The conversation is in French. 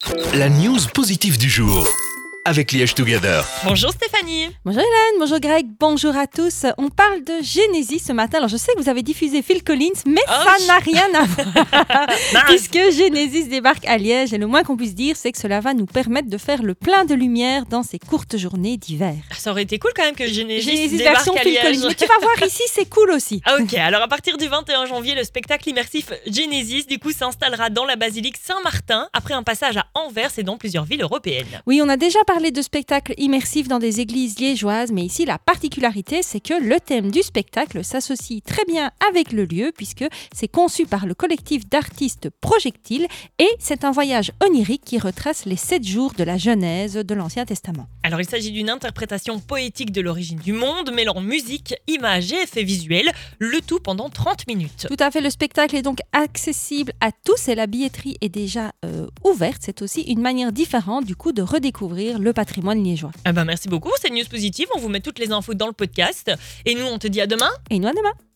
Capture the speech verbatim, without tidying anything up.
La news positive du jour avec Liège Together. Bonjour Stéphanie. Bonjour Hélène, bonjour Greg, bonjour à tous. On parle de Genesis ce matin. Alors je sais que vous avez diffusé Phil Collins, mais Oh, ça je- n'a rien à voir. Non. Puisque Genesis débarque à Liège et le moins qu'on puisse dire, c'est que cela va nous permettre de faire le plein de lumière dans ces courtes journées d'hiver. Ça aurait été cool quand même que Genesis, Genesis débarque version à Phil Liège. Collins. Mais tu vas voir ici, c'est cool aussi. Ah, ok, alors à partir du vingt et un janvier, le spectacle immersif Genesis du coup s'installera dans la basilique Saint-Martin après un passage à Anvers et dans plusieurs villes européennes. Oui, on a déjà parlé de spectacles immersifs dans des églises liégeoises, mais ici la particularité, c'est que le thème du spectacle s'associe très bien avec le lieu, puisque c'est conçu par le collectif d'artistes Projectile, et c'est un voyage onirique qui retrace les sept jours de la Genèse de l'Ancien Testament. Alors il s'agit d'une interprétation poétique de l'origine du monde, mêlant musique, images et effets visuels, le tout pendant trente minutes. Tout à fait, le spectacle est donc accessible à tous et la billetterie est déjà euh, ouverte. C'est aussi une manière différente du coup de redécouvrir le patrimoine liégeois. Ah ben merci beaucoup, c'est une news positive, on vous met toutes les infos dans le podcast et nous on te dit à demain. Et nous à demain.